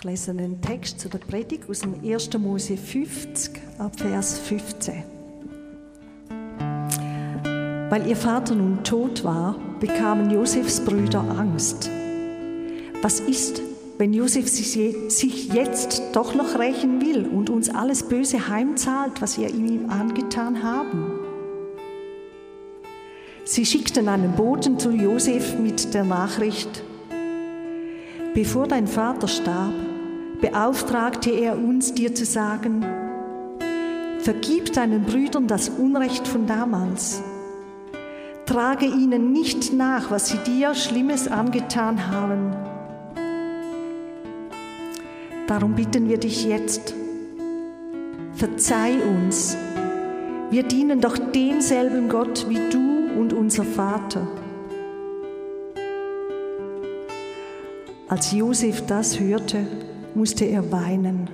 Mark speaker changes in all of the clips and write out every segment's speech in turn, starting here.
Speaker 1: lese einen Text zu der Predigt aus dem 1. Mose 50, ab Vers 15. Weil ihr Vater nun tot war, bekamen Josefs Brüder Angst. Was ist, wenn Josef sich jetzt doch noch rächen will und uns alles Böse heimzahlt, was wir ihm angetan haben? Sie schickten einen Boten zu Josef mit der Nachricht: Bevor dein Vater starb, beauftragte er uns, dir zu sagen: Vergib deinen Brüdern das Unrecht von damals. Trage ihnen nicht nach, was sie dir Schlimmes angetan haben. Darum bitten wir dich jetzt: Verzeih uns. Wir dienen doch demselben Gott wie du und unser Vater. Als Josef das hörte, musste er weinen.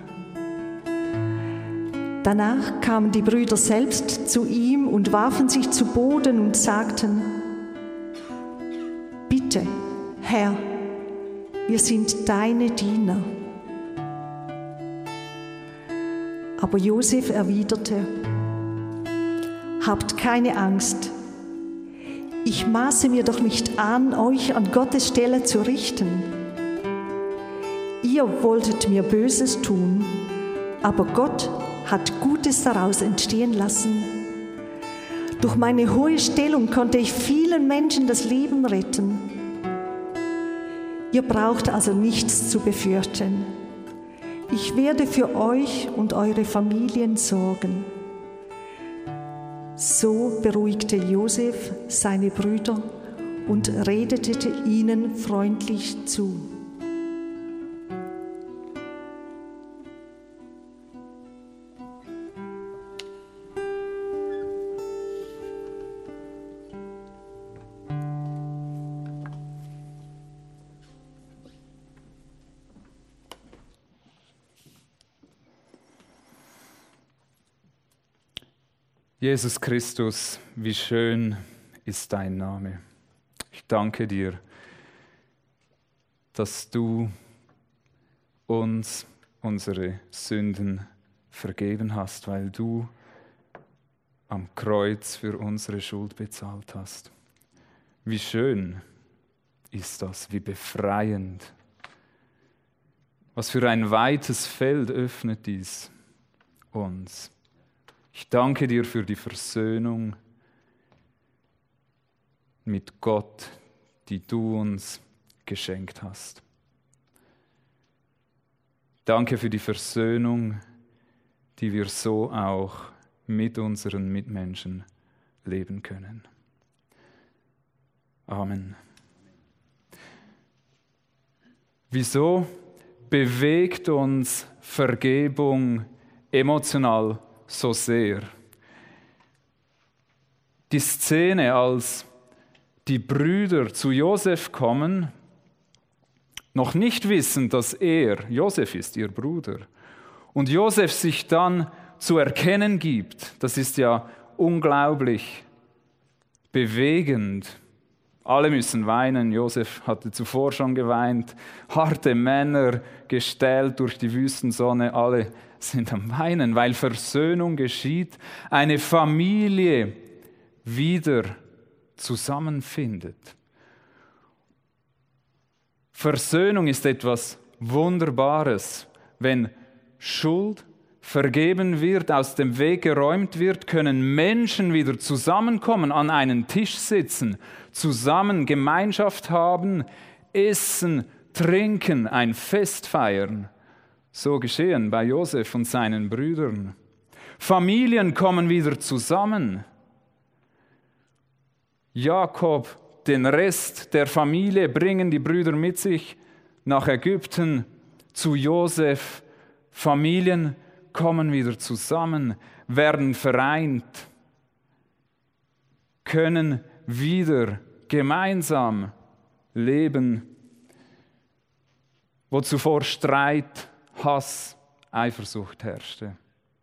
Speaker 1: Danach kamen die Brüder selbst zu ihm und warfen sich zu Boden und sagten: Bitte, Herr, wir sind deine Diener. Aber Josef erwiderte: Habt keine Angst. Ich maße mir doch nicht an, euch an Gottes Stelle zu richten. Ihr wolltet mir Böses tun, aber Gott hat Gutes daraus entstehen lassen. Durch meine hohe Stellung konnte ich vielen Menschen das Leben retten. Ihr braucht also nichts zu befürchten. Ich werde für euch und eure Familien sorgen. So beruhigte Josef seine Brüder und redete ihnen freundlich zu.
Speaker 2: Jesus Christus, wie schön ist dein Name. Ich danke dir, dass du uns unsere Sünden vergeben hast, weil du am Kreuz für unsere Schuld bezahlt hast. Wie schön ist das, wie befreiend. Was für ein weites Feld öffnet dies uns. Ich danke dir für die Versöhnung mit Gott, die du uns geschenkt hast. Danke für die Versöhnung, die wir so auch mit unseren Mitmenschen leben können. Amen. Wieso bewegt uns Vergebung emotional so sehr? Die Szene, als die Brüder zu Josef kommen, noch nicht wissen, dass Josef ist, ihr Bruder, und Josef sich dann zu erkennen gibt, das ist ja unglaublich bewegend. Alle müssen weinen. Josef hatte zuvor schon geweint. Harte Männer, gestählt durch die Wüstensonne, alle sind am Weinen, weil Versöhnung geschieht, eine Familie wieder zusammenfindet. Versöhnung ist etwas Wunderbares. Wenn Schuld vergeben wird, aus dem Weg geräumt wird, können Menschen wieder zusammenkommen, an einen Tisch sitzen, zusammen Gemeinschaft haben, essen, trinken, ein Fest feiern. So geschehen bei Josef und seinen Brüdern. Familien kommen wieder zusammen. Jakob, den Rest der Familie bringen die Brüder mit sich nach Ägypten zu Josef. Familien kommen wieder zusammen, werden vereint, können wieder gemeinsam leben, wo zuvor Streit, Hass, Eifersucht herrschte.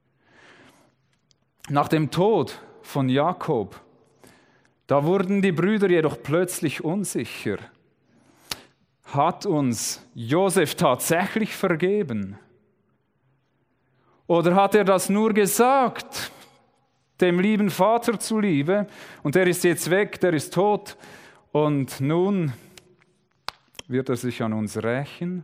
Speaker 2: Nach dem Tod von Jakob, da wurden die Brüder jedoch plötzlich unsicher. Hat uns Josef tatsächlich vergeben? Oder hat er das nur gesagt, dem lieben Vater zuliebe, und der ist jetzt weg, der ist tot, und nun wird er sich an uns rächen?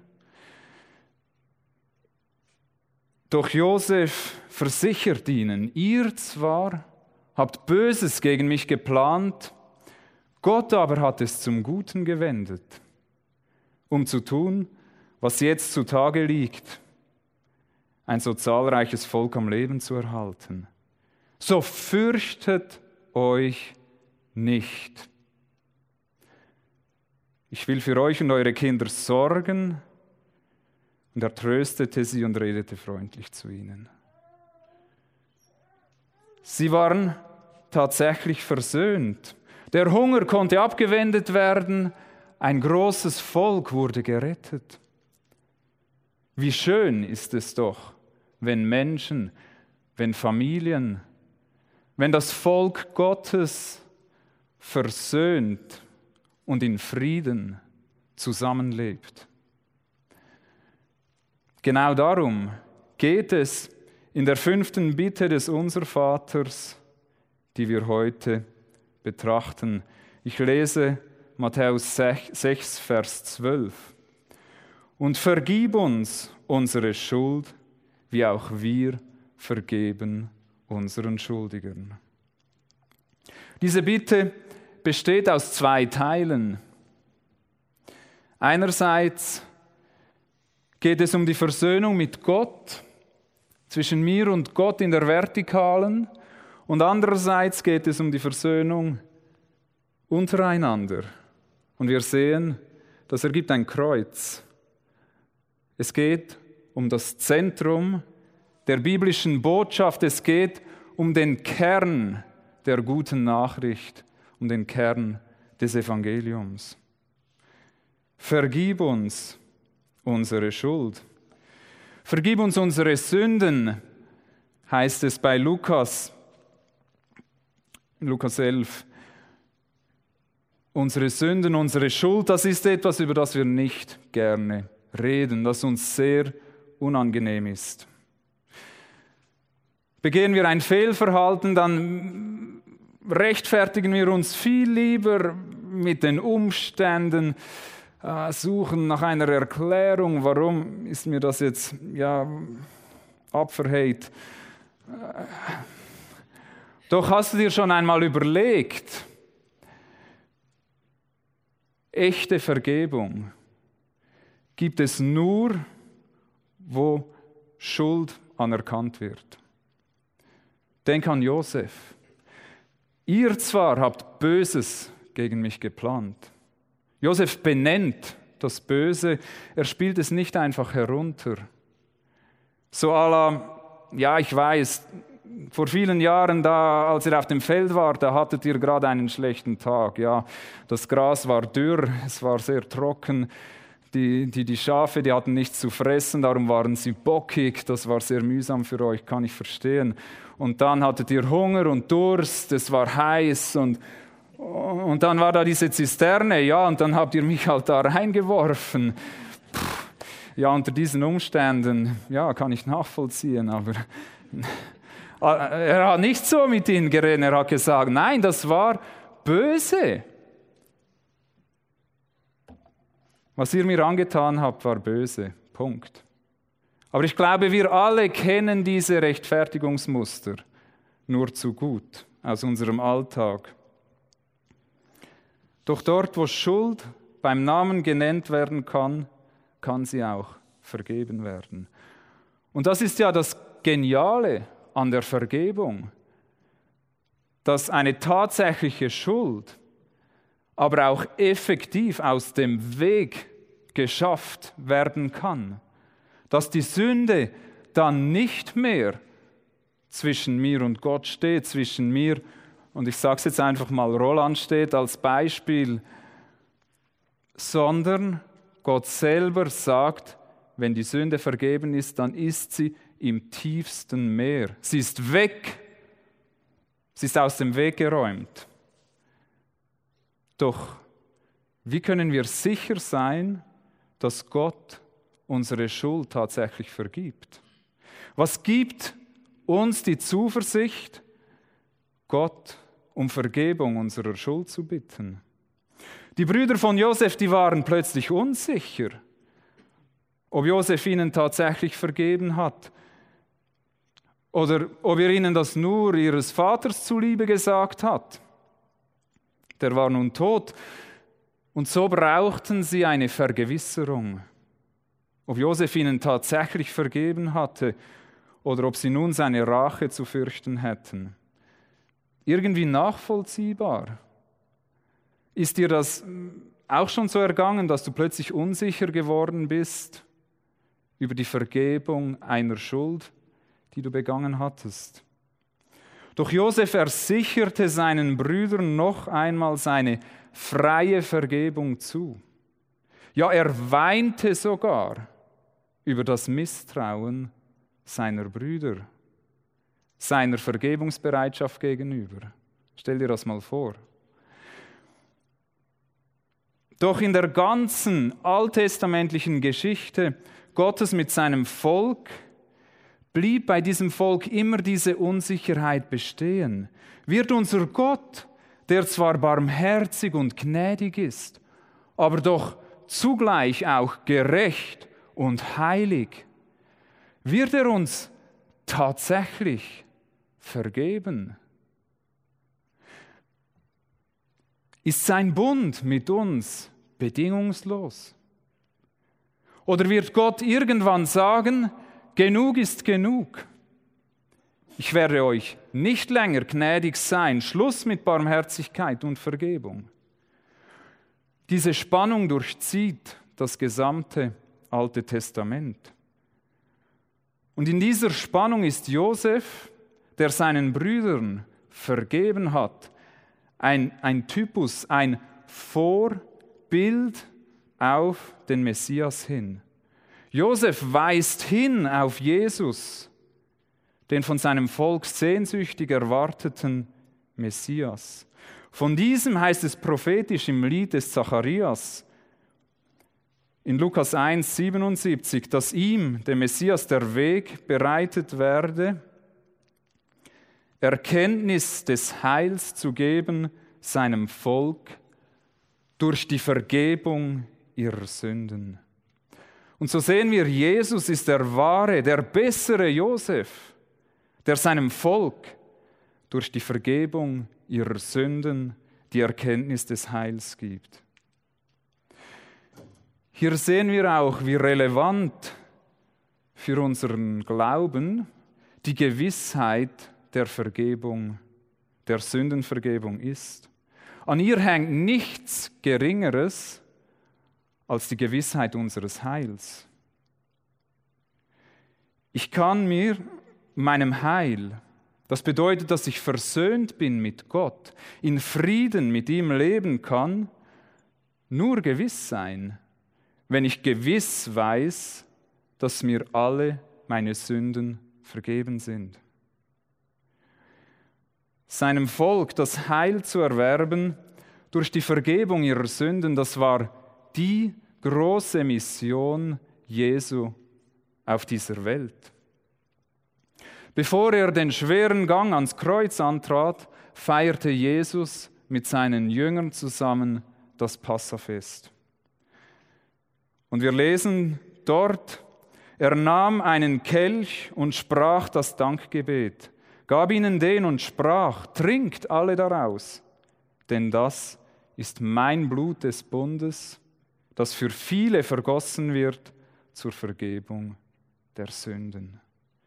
Speaker 2: Doch Josef versichert ihnen, ihr zwar habt Böses gegen mich geplant, Gott aber hat es zum Guten gewendet, um zu tun, was jetzt zutage liegt, ein so zahlreiches Volk am Leben zu erhalten. So fürchtet euch nicht. Ich will für euch und eure Kinder sorgen. Und er tröstete sie und redete freundlich zu ihnen. Sie waren tatsächlich versöhnt. Der Hunger konnte abgewendet werden. Ein großes Volk wurde gerettet. Wie schön ist es doch, wenn Menschen, wenn Familien, wenn das Volk Gottes versöhnt und in Frieden zusammenlebt. Genau darum geht es in der 5. Bitte des Unservaters, die wir heute betrachten. Ich lese Matthäus 6, Vers 12. Und vergib uns unsere Schuld, wie auch wir vergeben unseren Schuldigern. Diese Bitte besteht aus 2 Teilen. Einerseits geht es um die Versöhnung mit Gott, zwischen mir und Gott in der Vertikalen, und andererseits geht es um die Versöhnung untereinander. Und wir sehen, das ergibt ein Kreuz. Es geht um das Zentrum der biblischen Botschaft, es geht um den Kern der guten Nachricht, um den Kern des Evangeliums. Vergib uns unsere Schuld. Vergib uns unsere Sünden, heißt es bei Lukas 11. Unsere Sünden, unsere Schuld, das ist etwas, über das wir nicht gerne reden, das uns sehr unangenehm ist. Begehen wir ein Fehlverhalten, dann rechtfertigen wir uns viel lieber mit den Umständen, suchen nach einer Erklärung, warum ist mir das jetzt abverhängt. Doch hast du dir schon einmal überlegt, echte Vergebung gibt es nur, wo Schuld anerkannt wird. Denk an Josef. Ihr zwar habt Böses gegen mich geplant. Josef benennt das Böse, er spielt es nicht einfach herunter. So à la, ich weiß, vor vielen Jahren, da, als ihr auf dem Feld wart, da hattet ihr gerade einen schlechten Tag. Ja, das Gras war dürr, es war sehr trocken. Die Schafe, die hatten nichts zu fressen, darum waren sie bockig. Das war sehr mühsam für euch, kann ich verstehen. Und dann hattet ihr Hunger und Durst, es war heiß und dann war da diese Zisterne, ja, und dann habt ihr mich halt da reingeworfen. Ja, unter diesen Umständen, ja, kann ich nachvollziehen, aber er hat nicht so mit ihnen geredet, er hat gesagt, nein, das war böse. Was ihr mir angetan habt, war böse. Punkt. Aber ich glaube, wir alle kennen diese Rechtfertigungsmuster nur zu gut aus unserem Alltag. Doch dort, wo Schuld beim Namen genannt werden kann, kann sie auch vergeben werden. Und das ist ja das Geniale an der Vergebung, dass eine tatsächliche Schuld aber auch effektiv aus dem Weg geschafft werden kann. Dass die Sünde dann nicht mehr zwischen mir und Gott steht, zwischen mir und ich sage es jetzt einfach mal, Roland steht als Beispiel, sondern Gott selber sagt, wenn die Sünde vergeben ist, dann ist sie im tiefsten Meer. Sie ist weg, sie ist aus dem Weg geräumt. Doch wie können wir sicher sein, dass Gott unsere Schuld tatsächlich vergibt? Was gibt uns die Zuversicht, Gott um Vergebung unserer Schuld zu bitten? Die Brüder von Josef, die waren plötzlich unsicher, ob Josef ihnen tatsächlich vergeben hat oder ob er ihnen das nur ihres Vaters zuliebe gesagt hat. Der war nun tot und so brauchten sie eine Vergewisserung, ob Josef ihnen tatsächlich vergeben hatte oder ob sie nun seine Rache zu fürchten hätten. Irgendwie nachvollziehbar. Ist dir das auch schon so ergangen, dass du plötzlich unsicher geworden bist über die Vergebung einer Schuld, die du begangen hattest? Doch Josef versicherte seinen Brüdern noch einmal seine freie Vergebung zu. Ja, er weinte sogar über das Misstrauen seiner Brüder, seiner Vergebungsbereitschaft gegenüber. Stell dir das mal vor. Doch in der ganzen alttestamentlichen Geschichte Gottes mit seinem Volk blieb bei diesem Volk immer diese Unsicherheit bestehen. Wird unser Gott, der zwar barmherzig und gnädig ist, aber doch zugleich auch gerecht und heilig, wird er uns tatsächlich vergeben? Ist sein Bund mit uns bedingungslos? Oder wird Gott irgendwann sagen, genug ist genug? Ich werde euch nicht länger gnädig sein, Schluss mit Barmherzigkeit und Vergebung. Diese Spannung durchzieht das gesamte Alte Testament. Und in dieser Spannung ist Josef, der seinen Brüdern vergeben hat, ein Typus, ein Vorbild auf den Messias hin. Josef weist hin auf Jesus, den von seinem Volk sehnsüchtig erwarteten Messias. Von diesem heißt es prophetisch im Lied des Zacharias, in Lukas 1,77, dass ihm, dem Messias, der Weg bereitet werde, Erkenntnis des Heils zu geben seinem Volk durch die Vergebung ihrer Sünden. Und so sehen wir, Jesus ist der wahre, der bessere Josef, der seinem Volk durch die Vergebung ihrer Sünden die Erkenntnis des Heils gibt. Hier sehen wir auch, wie relevant für unseren Glauben die Gewissheit der Vergebung, der Sündenvergebung ist. An ihr hängt nichts Geringeres als die Gewissheit unseres Heils. Ich kann mir meinem Heil, das bedeutet, dass ich versöhnt bin mit Gott, in Frieden mit ihm leben kann, nur gewiss sein, wenn ich gewiss weiß, dass mir alle meine Sünden vergeben sind. Seinem Volk das Heil zu erwerben durch die Vergebung ihrer Sünden, das war die große Mission Jesu auf dieser Welt. Bevor er den schweren Gang ans Kreuz antrat, feierte Jesus mit seinen Jüngern zusammen das Passafest. Und wir lesen dort, er nahm einen Kelch und sprach das Dankgebet, gab ihnen den und sprach, trinkt alle daraus, denn das ist mein Blut des Bundes, das für viele vergossen wird zur Vergebung der Sünden.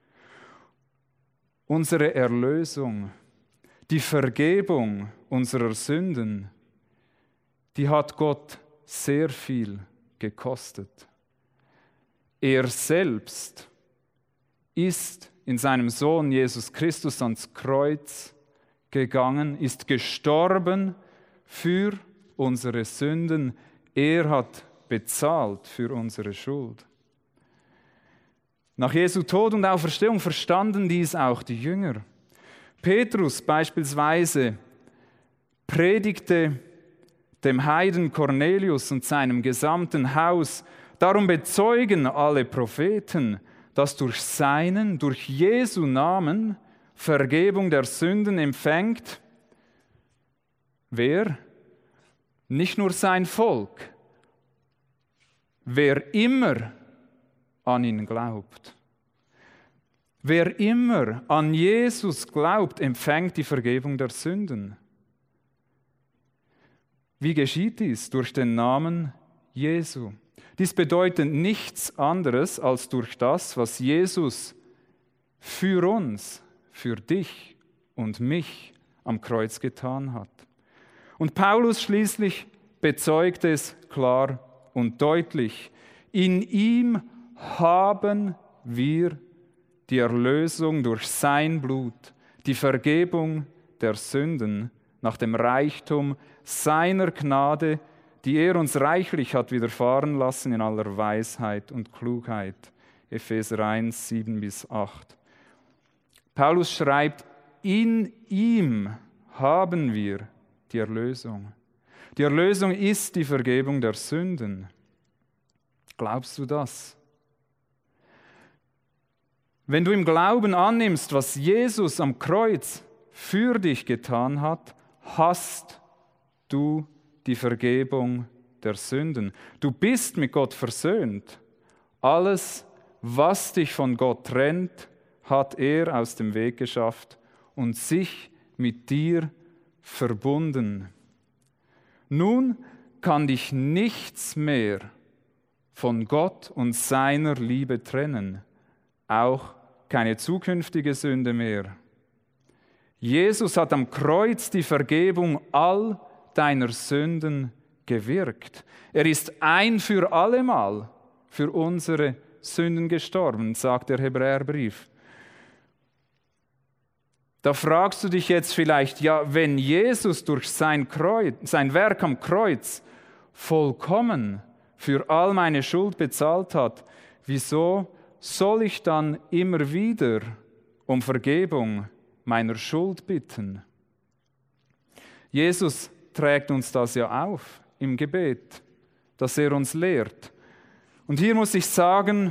Speaker 2: Unsere Erlösung, die Vergebung unserer Sünden, die hat Gott sehr viel gekostet. Er selbst ist in seinem Sohn Jesus Christus ans Kreuz gegangen, ist gestorben für unsere Sünden. Er hat bezahlt für unsere Schuld. Nach Jesu Tod und Auferstehung verstanden dies auch die Jünger. Petrus beispielsweise predigte dem Heiden Cornelius und seinem gesamten Haus Darum bezeugen alle Propheten, dass durch Jesu Namen Vergebung der Sünden empfängt. Wer? Nicht nur sein Volk. Wer immer an ihn glaubt. Wer immer an Jesus glaubt, empfängt die Vergebung der Sünden. Wie geschieht dies? Durch den Namen Jesu. Dies bedeutet nichts anderes als durch das, was Jesus für uns, für dich und mich am Kreuz getan hat. Und Paulus schließlich bezeugt es klar und deutlich. In ihm haben wir die Erlösung durch sein Blut, die Vergebung der Sünden nach dem Reichtum seiner Gnade, die er uns reichlich hat widerfahren lassen in aller Weisheit und Klugheit. Epheser 1, 7-8. Paulus schreibt, in ihm haben wir die Erlösung. Die Erlösung ist die Vergebung der Sünden. Glaubst du das? Wenn du im Glauben annimmst, was Jesus am Kreuz für dich getan hat, hast du die Vergebung der Sünden. Du bist mit Gott versöhnt. Alles, was dich von Gott trennt, hat er aus dem Weg geschafft und sich mit dir verbunden. Nun kann dich nichts mehr von Gott und seiner Liebe trennen, auch keine zukünftige Sünde mehr. Jesus hat am Kreuz die Vergebung all deiner Sünden gewirkt. Er ist ein für allemal für unsere Sünden gestorben, sagt der Hebräerbrief. Da fragst du dich jetzt vielleicht, ja, wenn Jesus durch sein Werk am Kreuz vollkommen für all meine Schuld bezahlt hat, wieso soll ich dann immer wieder um Vergebung meiner Schuld bitten? Jesus trägt uns das ja auf im Gebet, dass er uns lehrt. Und hier muss ich sagen,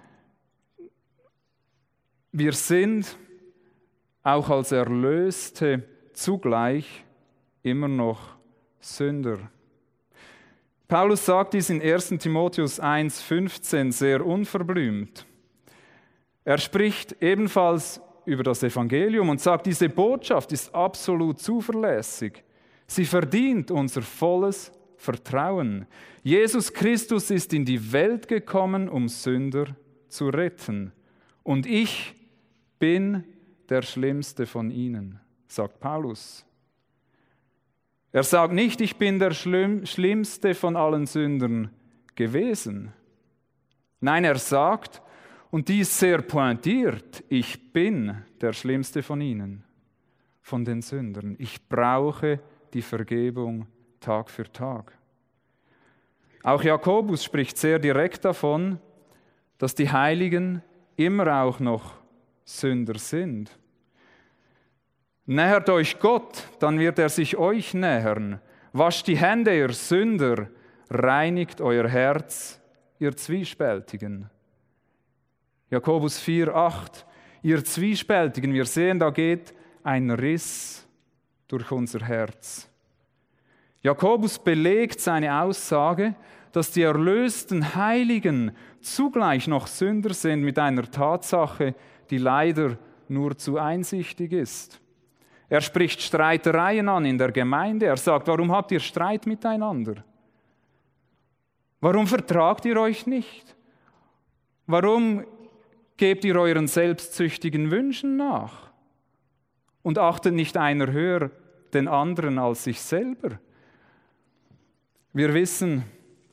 Speaker 2: wir sind auch als Erlöste zugleich immer noch Sünder. Paulus sagt dies in 1. Timotheus 1,15 sehr unverblümt. Er spricht ebenfalls über das Evangelium und sagt, diese Botschaft ist absolut zuverlässig. Sie verdient unser volles Vertrauen. Jesus Christus ist in die Welt gekommen, um Sünder zu retten. Und ich bin der Schlimmste von ihnen, sagt Paulus. Er sagt nicht, ich bin der Schlimmste von allen Sündern gewesen. Nein, er sagt, und dies sehr pointiert, ich bin der Schlimmste von ihnen, von den Sündern. Ich brauche die Vergebung Tag für Tag. Auch Jakobus spricht sehr direkt davon, dass die Heiligen immer auch noch Sünder sind. Nähert euch Gott, dann wird er sich euch nähern. Wascht die Hände, ihr Sünder, reinigt euer Herz, ihr Zwiespältigen. Jakobus 4,8. Ihr Zwiespältigen, wir sehen, da geht ein Riss durch unser Herz. Jakobus belegt seine Aussage, dass die erlösten Heiligen zugleich noch Sünder sind mit einer Tatsache, die leider nur zu einsichtig ist. Er spricht Streitereien an in der Gemeinde. Er sagt, warum habt ihr Streit miteinander? Warum vertragt ihr euch nicht? Warum gebt ihr euren selbstsüchtigen Wünschen nach? Und achtet nicht einer höher den anderen als sich selber? Wir wissen,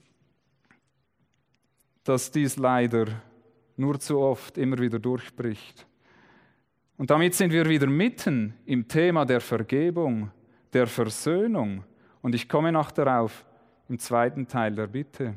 Speaker 2: dass dies leider nur zu oft immer wieder durchbricht. Und damit sind wir wieder mitten im Thema der Vergebung, der Versöhnung. Und ich komme noch darauf im zweiten Teil der Bitte.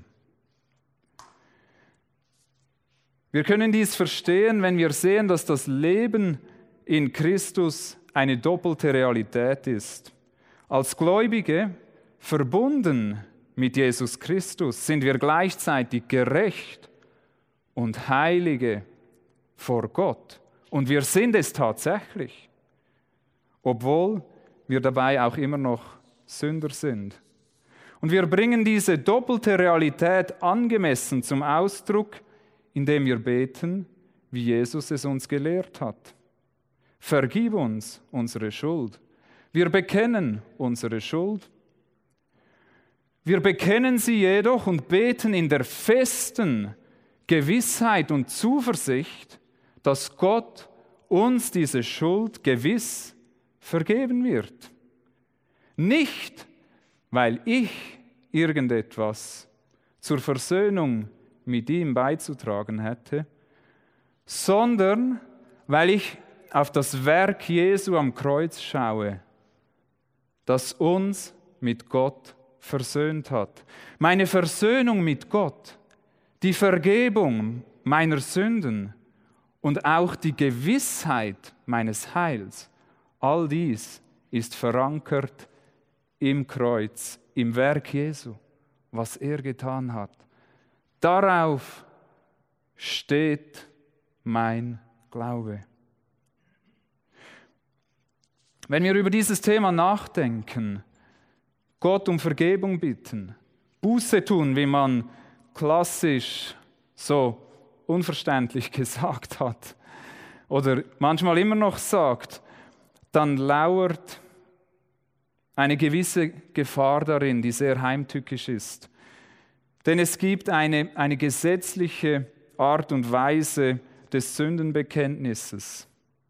Speaker 2: Wir können dies verstehen, wenn wir sehen, dass das Leben in Christus eine doppelte Realität ist. Als Gläubige verbunden mit Jesus Christus sind wir gleichzeitig gerecht und Heilige vor Gott. Und wir sind es tatsächlich, obwohl wir dabei auch immer noch Sünder sind. Und wir bringen diese doppelte Realität angemessen zum Ausdruck, indem wir beten, wie Jesus es uns gelehrt hat. Vergib uns unsere Schuld. Wir bekennen unsere Schuld. Wir bekennen sie jedoch und beten in der festen Gewissheit und Zuversicht, dass Gott uns diese Schuld gewiss vergeben wird. Nicht, weil ich irgendetwas zur Versöhnung mit ihm beizutragen hätte, sondern weil ich auf das Werk Jesu am Kreuz schaue, das uns mit Gott versöhnt hat. Meine Versöhnung mit Gott, die Vergebung meiner Sünden und auch die Gewissheit meines Heils, all dies ist verankert im Kreuz, im Werk Jesu, was er getan hat. Darauf steht mein Glaube. Wenn wir über dieses Thema nachdenken, Gott um Vergebung bitten, Buße tun, wie man klassisch so unverständlich gesagt hat oder manchmal immer noch sagt, dann lauert eine gewisse Gefahr darin, die sehr heimtückisch ist. Denn es gibt eine gesetzliche Art und Weise des Sündenbekenntnisses.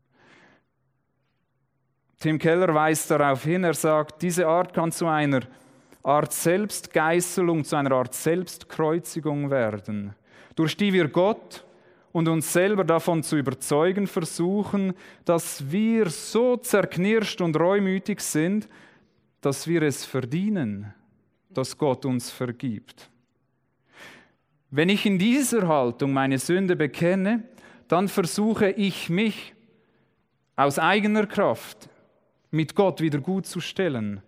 Speaker 2: Tim Keller weist darauf hin, er sagt, diese Art kann zu einer Art Selbstgeißelung, zu einer Art Selbstkreuzigung werden, durch die wir Gott und uns selber davon zu überzeugen versuchen, dass wir so zerknirscht und reumütig sind, dass wir es verdienen, dass Gott uns vergibt. Wenn ich in dieser Haltung meine Sünde bekenne, dann versuche ich mich aus eigener Kraft mit Gott wieder gutzustellen.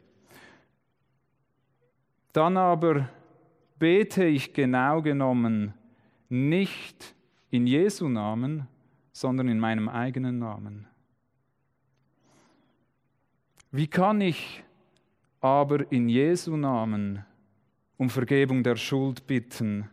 Speaker 2: Dann aber bete ich genau genommen nicht in Jesu Namen, sondern in meinem eigenen Namen. Wie kann ich aber in Jesu Namen um Vergebung der Schuld bitten?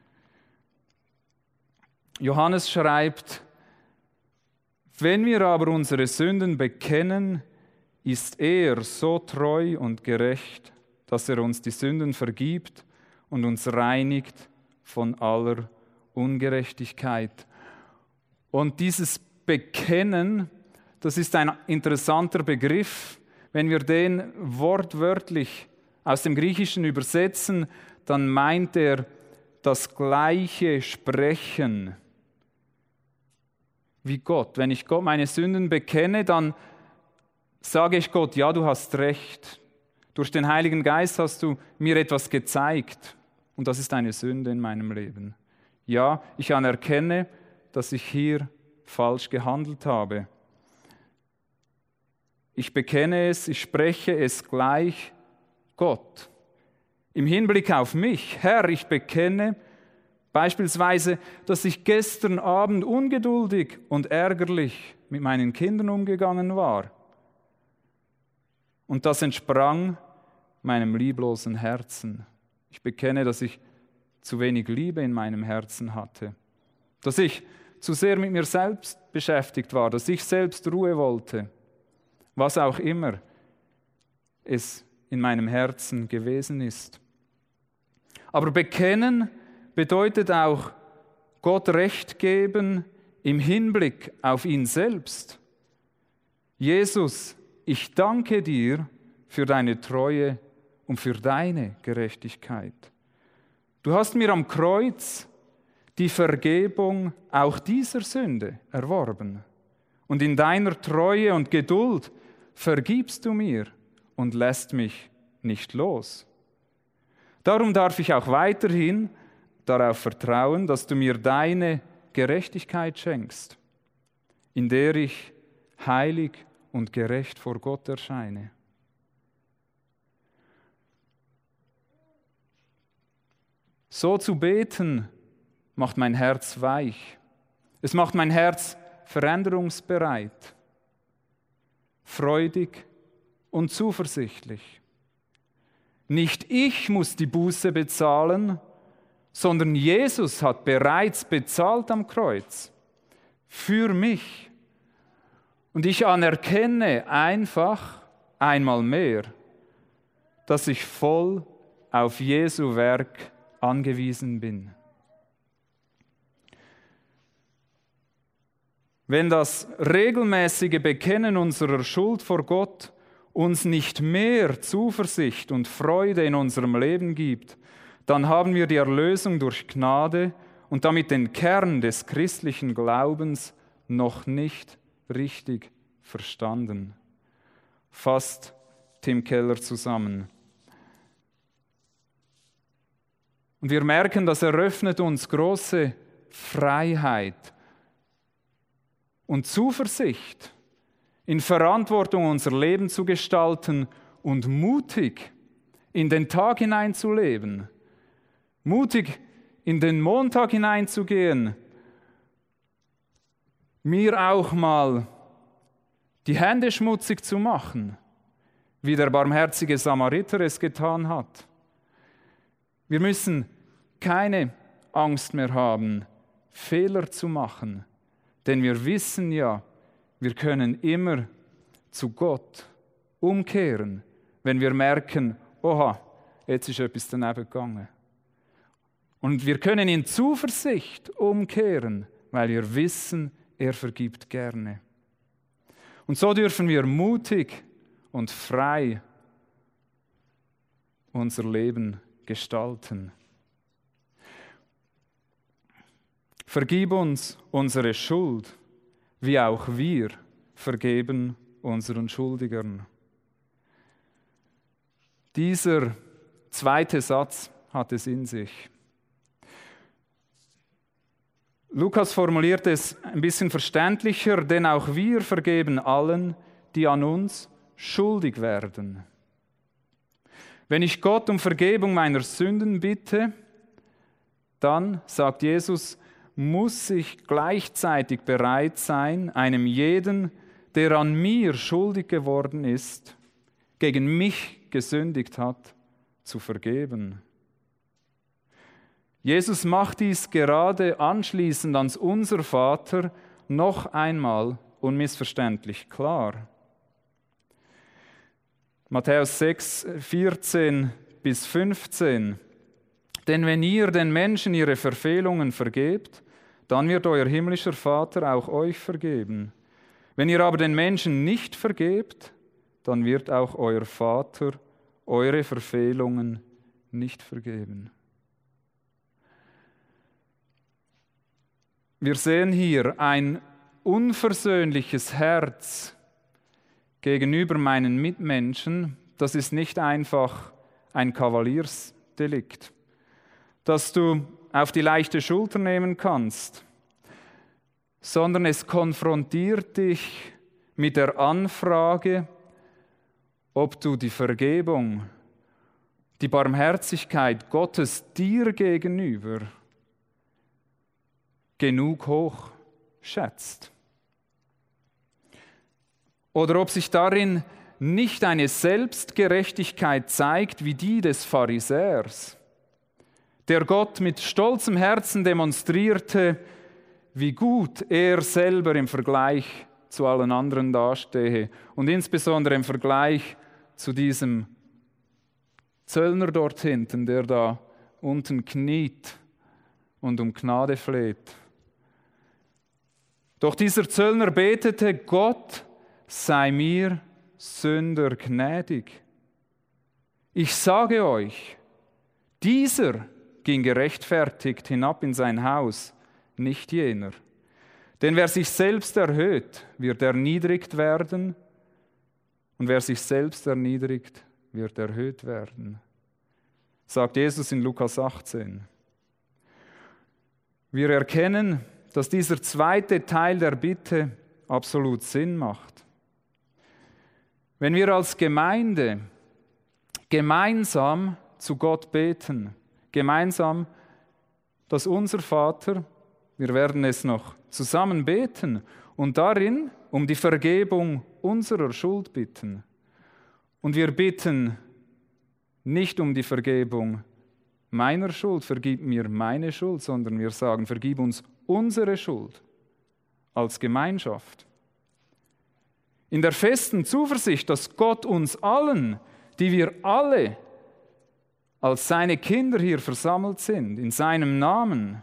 Speaker 2: Johannes schreibt, wenn wir aber unsere Sünden bekennen, ist er so treu und gerecht, dass er uns die Sünden vergibt und uns reinigt von aller Ungerechtigkeit. Und dieses Bekennen, das ist ein interessanter Begriff. Wenn wir den wortwörtlich aus dem Griechischen übersetzen, dann meint er das gleiche Sprechen wie Gott. Wenn ich Gott meine Sünden bekenne, dann sage ich Gott, ja, du hast recht. Durch den Heiligen Geist hast du mir etwas gezeigt und das ist eine Sünde in meinem Leben. Ja, ich anerkenne, dass ich hier falsch gehandelt habe. Ich bekenne es, ich spreche es gleich Gott. Im Hinblick auf mich, Herr, ich bekenne beispielsweise, dass ich gestern Abend ungeduldig und ärgerlich mit meinen Kindern umgegangen war. Und das entsprang meinem lieblosen Herzen. Ich bekenne, dass ich zu wenig Liebe in meinem Herzen hatte, dass ich zu sehr mit mir selbst beschäftigt war, dass ich selbst Ruhe wollte, was auch immer es in meinem Herzen gewesen ist. Aber bekennen bedeutet auch Gott Recht geben im Hinblick auf ihn selbst. Jesus, ich danke dir für deine Treue und für deine Gerechtigkeit. Du hast mir am Kreuz die Vergebung auch dieser Sünde erworben. Und in deiner Treue und Geduld vergibst du mir und lässt mich nicht los. Darum darf ich auch weiterhin darauf vertrauen, dass du mir deine Gerechtigkeit schenkst, in der ich heilig und gerecht vor Gott erscheine. So zu beten macht mein Herz weich. Es macht mein Herz veränderungsbereit, freudig und zuversichtlich. Nicht ich muss die Buße bezahlen, sondern Jesus hat bereits bezahlt am Kreuz für mich. Und ich anerkenne einfach einmal mehr, dass ich voll auf Jesu Werk angewiesen bin. Wenn das regelmäßige Bekennen unserer Schuld vor Gott uns nicht mehr Zuversicht und Freude in unserem Leben gibt, dann haben wir die Erlösung durch Gnade und damit den Kern des christlichen Glaubens noch nicht richtig verstanden. Fasst Tim Keller zusammen. Und wir merken, das eröffnet uns große Freiheit und Zuversicht, in Verantwortung unser Leben zu gestalten und mutig in den Tag hineinzuleben, mutig in den Montag hineinzugehen, mir auch mal die Hände schmutzig zu machen, wie der barmherzige Samariter es getan hat. Wir müssen keine Angst mehr haben, Fehler zu machen, denn wir wissen ja, wir können immer zu Gott umkehren, wenn wir merken, oha, jetzt ist etwas daneben gegangen. Und wir können in Zuversicht umkehren, weil wir wissen, er vergibt gerne. Und so dürfen wir mutig und frei unser Leben gestalten. Vergib uns unsere Schuld, wie auch wir vergeben unseren Schuldigern. Dieser zweite Satz hat es in sich. Lukas formuliert es ein bisschen verständlicher, denn auch wir vergeben allen, die an uns schuldig werden. Wenn ich Gott um Vergebung meiner Sünden bitte, dann, sagt Jesus, muss ich gleichzeitig bereit sein, einem jeden, der an mir schuldig geworden ist, gegen mich gesündigt hat, zu vergeben. Jesus macht dies gerade anschließend ans Unser Vater noch einmal unmissverständlich klar. Matthäus 6, 14 bis 15. Denn wenn ihr den Menschen ihre Verfehlungen vergebt, dann wird euer himmlischer Vater auch euch vergeben. Wenn ihr aber den Menschen nicht vergebt, dann wird auch euer Vater eure Verfehlungen nicht vergeben. Wir sehen hier ein unversöhnliches Herz gegenüber meinen Mitmenschen. Das ist nicht einfach ein Kavaliersdelikt, das du auf die leichte Schulter nehmen kannst, sondern es konfrontiert dich mit der Anfrage, ob du die Vergebung, die Barmherzigkeit Gottes dir gegenüber genug hoch schätzt. Oder ob sich darin nicht eine Selbstgerechtigkeit zeigt wie die des Pharisäers, der Gott mit stolzem Herzen demonstrierte, wie gut er selber im Vergleich zu allen anderen dastehe und insbesondere im Vergleich zu diesem Zöllner dort hinten, der da unten kniet und um Gnade fleht. Doch dieser Zöllner betete, Gott sei mir Sünder gnädig. Ich sage euch, dieser ging gerechtfertigt hinab in sein Haus, nicht jener. Denn wer sich selbst erhöht, wird erniedrigt werden, und wer sich selbst erniedrigt, wird erhöht werden. Sagt Jesus in Lukas 18. Wir erkennen, dass dieser zweite Teil der Bitte absolut Sinn macht. Wenn wir als Gemeinde gemeinsam zu Gott beten, gemeinsam das Unser Vater, wir werden es noch zusammen beten und darin um die Vergebung unserer Schuld bitten. Und wir bitten nicht um die Vergebung meiner Schuld, vergib mir meine Schuld, sondern wir sagen, vergib uns unsere Schuld als Gemeinschaft. In der festen Zuversicht, dass Gott uns allen, die wir alle als seine Kinder hier versammelt sind, in seinem Namen,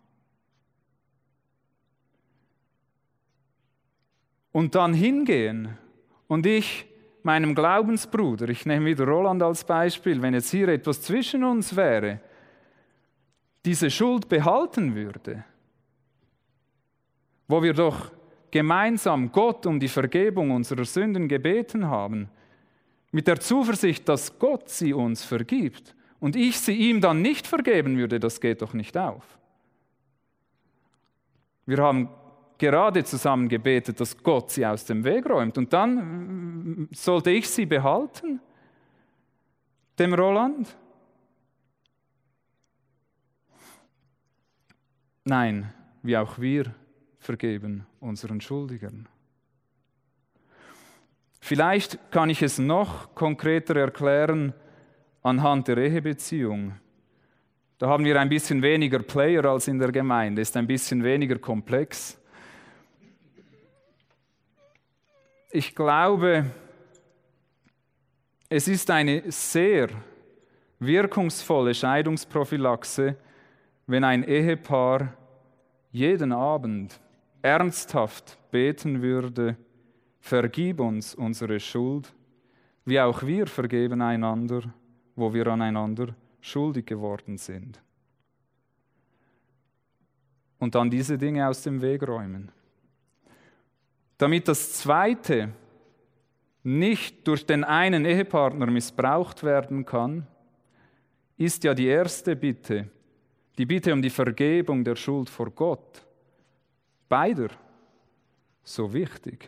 Speaker 2: und dann hingehen und ich meinem Glaubensbruder, ich nehme wieder Roland als Beispiel, wenn jetzt hier etwas zwischen uns wäre, diese Schuld behalten würde, wo wir doch gemeinsam Gott um die Vergebung unserer Sünden gebeten haben, mit der Zuversicht, dass Gott sie uns vergibt und ich sie ihm dann nicht vergeben würde, das geht doch nicht auf. Wir haben gerade zusammen gebetet, dass Gott sie aus dem Weg räumt. Und dann sollte ich sie behalten, dem Roland? Nein, wie auch wir vergeben unseren Schuldigern. Vielleicht kann ich es noch konkreter erklären anhand der Ehebeziehung. Da haben wir ein bisschen weniger Player als in der Gemeinde, ist ein bisschen weniger komplex. Ich glaube, es ist eine sehr wirkungsvolle Scheidungsprophylaxe, wenn ein Ehepaar jeden Abend ernsthaft beten würde, vergib uns unsere Schuld, wie auch wir vergeben einander, wo wir aneinander schuldig geworden sind. Und dann diese Dinge aus dem Weg räumen. Damit das Zweite nicht durch den einen Ehepartner missbraucht werden kann, ist ja die erste Bitte, die Bitte um die Vergebung der Schuld vor Gott, beider so wichtig.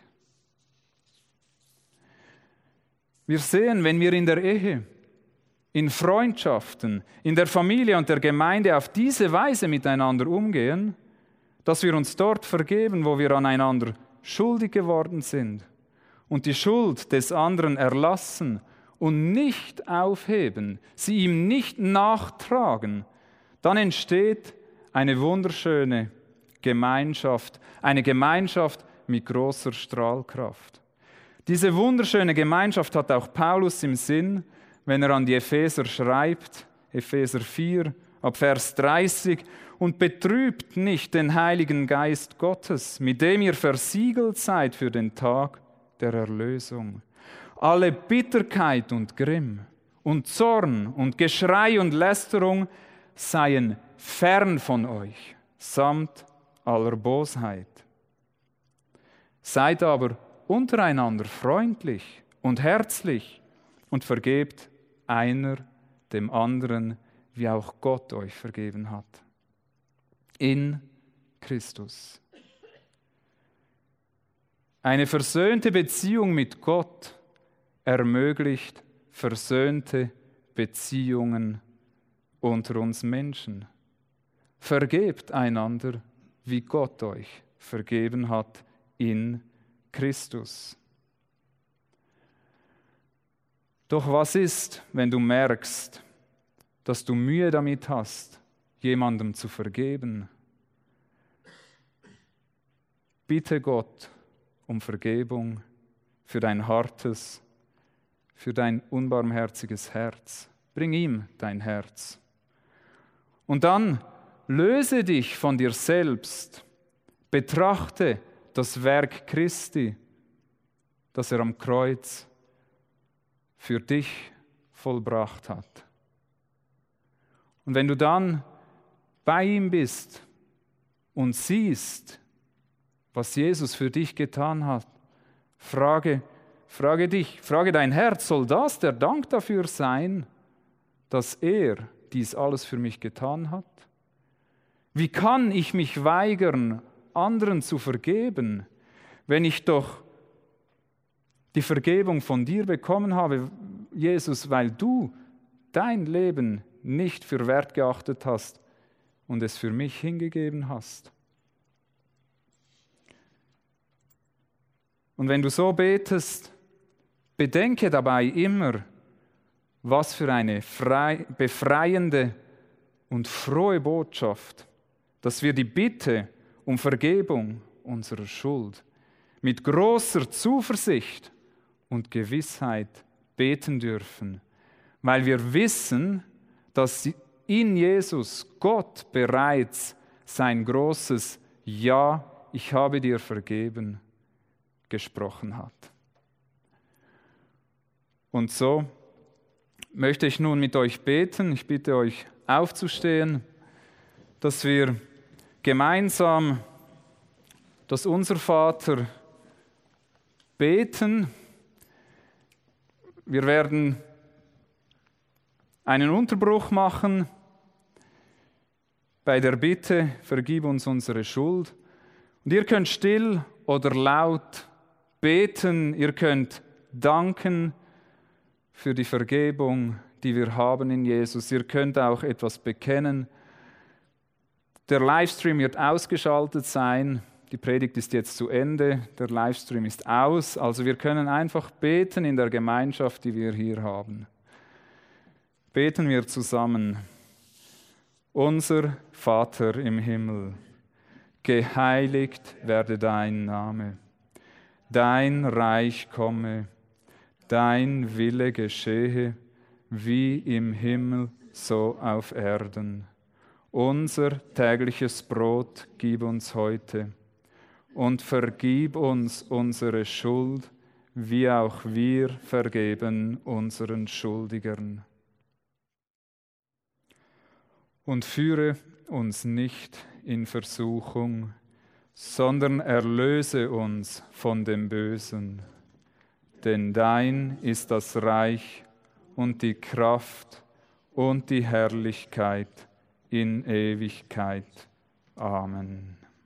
Speaker 2: Wir sehen, wenn wir in der Ehe, in Freundschaften, in der Familie und der Gemeinde auf diese Weise miteinander umgehen, dass wir uns dort vergeben, wo wir aneinander schuldig geworden sind und die Schuld des anderen erlassen und nicht aufheben, sie ihm nicht nachtragen, dann entsteht eine wunderschöne Gemeinschaft, eine Gemeinschaft mit großer Strahlkraft. Diese wunderschöne Gemeinschaft hat auch Paulus im Sinn, wenn er an die Epheser schreibt, Epheser 4, ab Vers 30, und betrübt nicht den Heiligen Geist Gottes, mit dem ihr versiegelt seid für den Tag der Erlösung. Alle Bitterkeit und Grimm und Zorn und Geschrei und Lästerung seien fern von euch, samt aller Bosheit. Seid aber untereinander freundlich und herzlich und vergebt einer dem anderen, wie auch Gott euch vergeben hat. In Christus. Eine versöhnte Beziehung mit Gott ermöglicht versöhnte Beziehungen unter uns Menschen. Vergebt einander, wie Gott euch vergeben hat in Christus. Doch was ist, wenn du merkst, dass du Mühe damit hast, jemandem zu vergeben? Bitte Gott um Vergebung für dein hartes, für dein unbarmherziges Herz. Bring ihm dein Herz. Und dann löse dich von dir selbst. Betrachte das Werk Christi, das er am Kreuz für dich vollbracht hat. Und wenn du dann bei ihm bist und siehst, was Jesus für dich getan hat, frage dein Herz, soll das der Dank dafür sein, dass er dies alles für mich getan hat? Wie kann ich mich weigern, anderen zu vergeben, wenn ich doch die Vergebung von dir bekommen habe, Jesus, weil du dein Leben nicht für wert geachtet hast, und es für mich hingegeben hast. Und wenn du so betest, bedenke dabei immer, was für eine befreiende und frohe Botschaft, dass wir die Bitte um Vergebung unserer Schuld mit großer Zuversicht und Gewissheit beten dürfen, weil wir wissen, dass in Jesus Gott bereits sein großes Ja, ich habe dir vergeben, gesprochen hat. Und so möchte ich nun mit euch beten. Ich bitte euch aufzustehen, dass wir gemeinsam das Unser-Vater beten. Wir werden einen Unterbruch machen bei der Bitte, vergib uns unsere Schuld. Und ihr könnt still oder laut beten, ihr könnt danken für die Vergebung, die wir haben in Jesus. Ihr könnt auch etwas bekennen. Der Livestream wird ausgeschaltet sein. Die Predigt ist jetzt zu Ende. Der Livestream ist aus. Also wir können einfach beten in der Gemeinschaft, die wir hier haben. Beten wir zusammen. Unser Vater im Himmel, geheiligt werde dein Name. Dein Reich komme. Dein Wille geschehe, wie im Himmel, so auf Erden. Unser tägliches Brot gib uns heute und vergib uns unsere Schuld, wie auch wir vergeben unseren Schuldigern. Und führe uns nicht in Versuchung, sondern erlöse uns von dem Bösen. Denn dein ist das Reich und die Kraft und die Herrlichkeit in Ewigkeit. Amen.